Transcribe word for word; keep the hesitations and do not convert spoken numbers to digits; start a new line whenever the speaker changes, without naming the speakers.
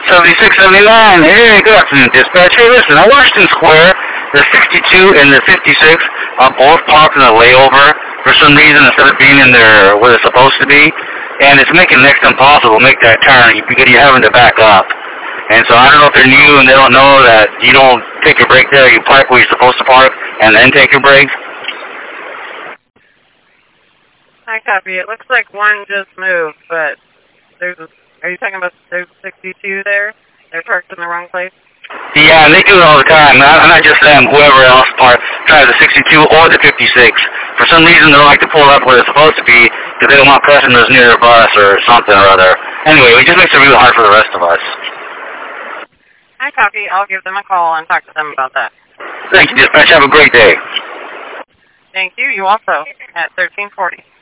seventy-six seventy-nine. Hey, good afternoon, dispatch. Hey, listen, on Washington Square, the sixty-two and the fifty-six are both parked in a layover for some reason instead of being in their where they're supposed to be. And it's making next to impossible to make that turn because you're having to back up. And so I don't know if they're new and they don't know that you don't take your break there, you park where you're supposed to park, and then take your break.
I copy. It looks like one just moved, but there's a, are you talking about there's sixty-two there? They're parked in the wrong place?
Yeah, and they do it all the time. Not, not just them, whoever else parks, tries the sixty-two or the fifty-six. For some reason, they don't like to pull up where they're supposed to be because they don't want customers near their bus or something or other. Anyway, it just makes it really hard for the rest of us.
I copy. I'll give them a call and talk to them about that.
Thank you, dispatch. Have a great day.
Thank you. You also at thirteen forty.